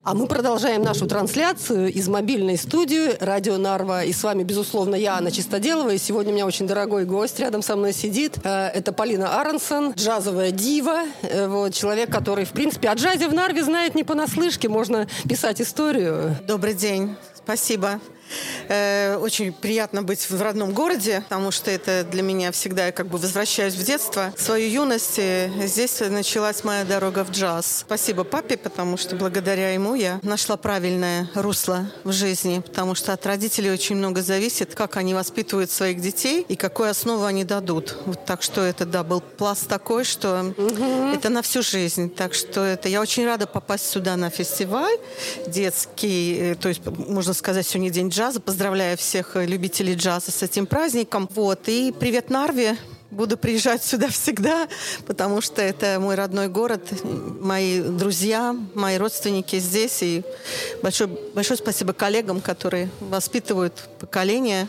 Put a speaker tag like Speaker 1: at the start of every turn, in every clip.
Speaker 1: А мы продолжаем нашу трансляцию из мобильной студии «Радио Нарва». И с вами, безусловно, я, Анна Чистоделова. И сегодня у меня очень дорогой гость рядом со мной сидит. Это Полина Аронсон, джазовая дива. Вот, человек, который, в принципе, о джазе в Нарве знает не понаслышке. Можно писать историю.
Speaker 2: Добрый день. Спасибо. Очень приятно быть в родном городе, потому что это для меня всегда, я как бы возвращаюсь в детство, в свою юность. И здесь началась моя дорога в джаз. Спасибо папе, потому что благодаря ему я нашла правильное русло в жизни, потому что от родителей очень много зависит, как они воспитывают своих детей и какую основу они дадут. Вот так что это, да, был пласт такой, что это на всю жизнь. Так что это я очень рада попасть сюда на фестиваль детский, то есть, можно сказать, сегодня день джаза. Поздравляю всех любителей джаза с этим праздником. Вот. И привет Нарве. Буду приезжать сюда всегда, потому что это мой родной город, мои друзья, мои родственники здесь. И большое спасибо коллегам, которые воспитывают поколение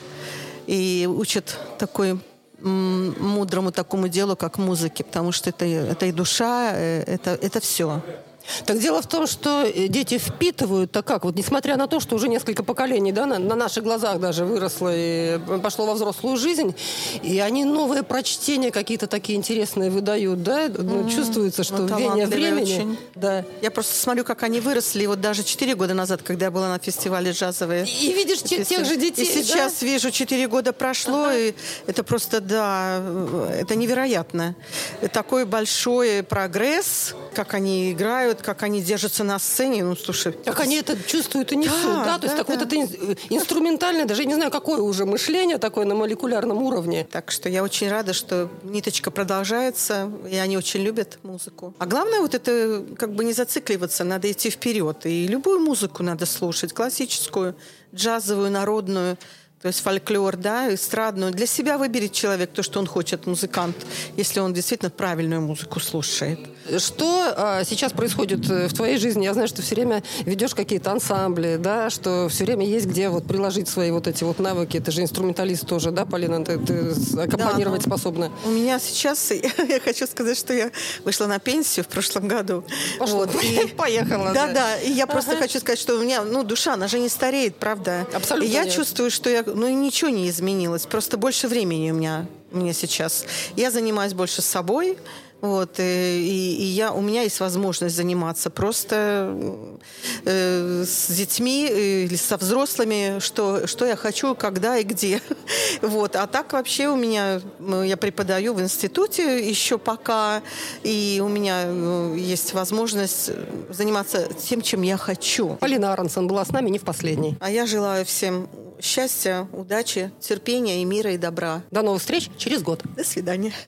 Speaker 2: и учат такой мудрому такому делу, как музыке, потому что это и душа, это все.
Speaker 1: Так дело в том, что дети впитывают, так как, вот несмотря на то, что уже несколько поколений, да, на наших глазах даже выросло и пошло во взрослую жизнь, и они новые прочтения какие-то такие интересные выдают, да, чувствуется, что веяние времени.
Speaker 2: Очень.
Speaker 1: Да.
Speaker 2: Я просто смотрю, как они выросли, вот даже 4 года назад, когда я была на фестивале джазовые.
Speaker 1: И видишь тех же детей,
Speaker 2: и сейчас
Speaker 1: да?
Speaker 2: вижу, 4 года прошло, и это просто, да, это невероятно. Такой большой прогресс, как они играют, как они держатся на сцене, ну, слушай.
Speaker 1: Как они это чувствуют и несут, да? То есть такое инструментальное, даже я не знаю, какое уже мышление такое на молекулярном уровне.
Speaker 2: Так что я очень рада, что ниточка продолжается, и они очень любят музыку. А главное вот это как бы не зацикливаться, надо идти вперед. И любую музыку надо слушать, классическую, джазовую, народную. То есть фольклор, да, эстрадную. Для себя выберет человек то, что он хочет, музыкант, если он действительно правильную музыку слушает.
Speaker 1: Что сейчас происходит в твоей жизни? Я знаю, что ты все время ведешь какие-то ансамбли, да, что все время есть где вот приложить свои вот эти вот навыки. Ты же инструменталист тоже, да, Полина? Ты аккомпанировать способна.
Speaker 2: У меня сейчас, я хочу сказать, что я вышла на пенсию в прошлом году.
Speaker 1: Пошла, поехала.
Speaker 2: Да, и я просто хочу сказать, что у меня, душа, она же не стареет, правда?
Speaker 1: Абсолютно.
Speaker 2: И я чувствую, что ничего не изменилось, просто больше времени у меня сейчас. Я занимаюсь больше собой, вот, и у меня есть возможность заниматься просто с детьми или со взрослыми, что я хочу, когда и где. Вот. А так вообще я преподаю в институте еще пока, и у меня есть возможность заниматься тем, чем я хочу.
Speaker 1: Полина Аронсон была с нами не в последней.
Speaker 2: А я желаю всем счастья, удачи, терпения и мира, и добра.
Speaker 1: До новых встреч через год.
Speaker 2: До свидания.